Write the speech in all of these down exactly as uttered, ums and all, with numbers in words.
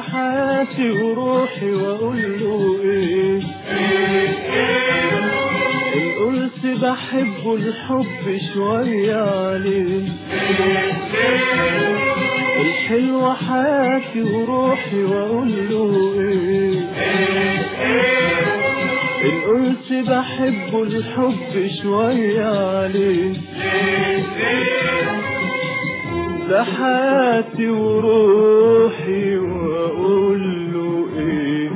حياتي وروحي واقول له ايه؟ ان قلت بحبه الحب شوية عليه، الحلوة حياتي وروحي واقول له ايه؟ ان قلت بحبه الحب شوية عليه، ده حياتي وروحي واقول له ايه؟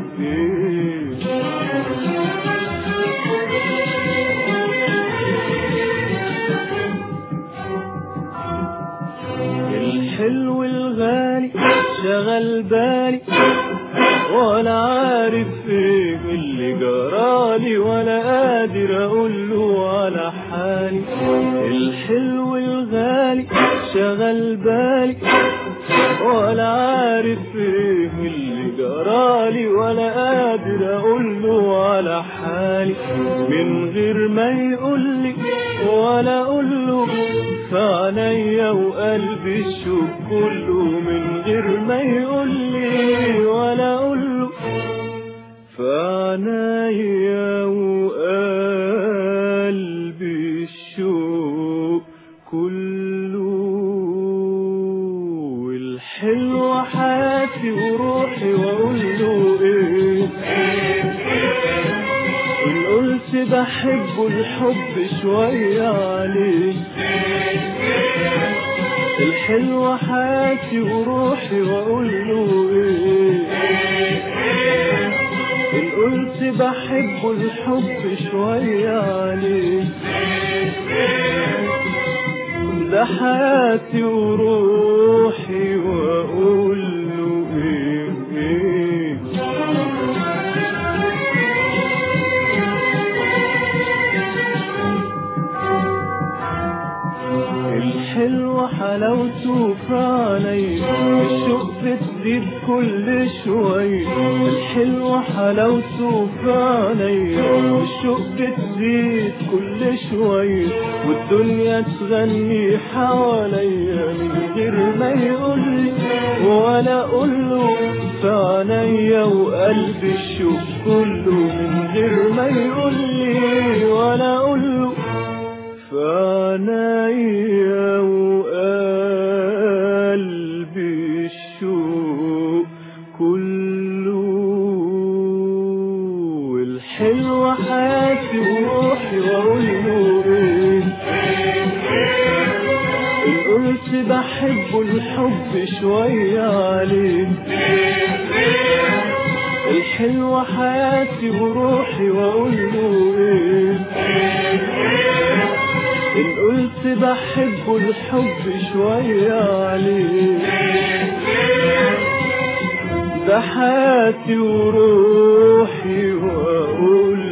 الحلو الغالي شغل بالي ولا عارف ايه اللي جرالي، ولا قادر اقول له على حالي. الحلو الغالي شغل بالي ولا عارف ايه اللي جرالي، ولا قادر اقول له على حالي. من غير ما يقولي ولا اقول له في عينيا وقلبي الشوق كله، من غير ما يقولي ولا اقول له في عينيا وقلبي الشوق كله. الحلوة حياتي وروحي واقول له ايه؟ ان قلت بحبه الحب شوية عليه، الحلوة حياتي وروحي واقول له ايه؟ ان قلت بحبه الحب شوية عليه، ده حياتي وروحي واقول له ايه؟ الحلوة حلاوته في عينيا، الشوق بتزيد كل شوية. الحلوة حلاوته في عينيا، الشوق بتزيد كل شوية، والدنيا تغني حواليا من غير ما يقولي ولا اقوله في عينيا وقلبي الشوق كله، من غير ما يقولي ولا اقوله في عينيا وقلبي الشوق كله. الحلوة حياتي وروحي واقول له ايه؟ ان قلت بحبه الحب شوية عليه، الحلوة حياتي وروحي واقول له ايه؟ إن قلت بحبه الحب شوية عليه، ده حياتي وروحي واقول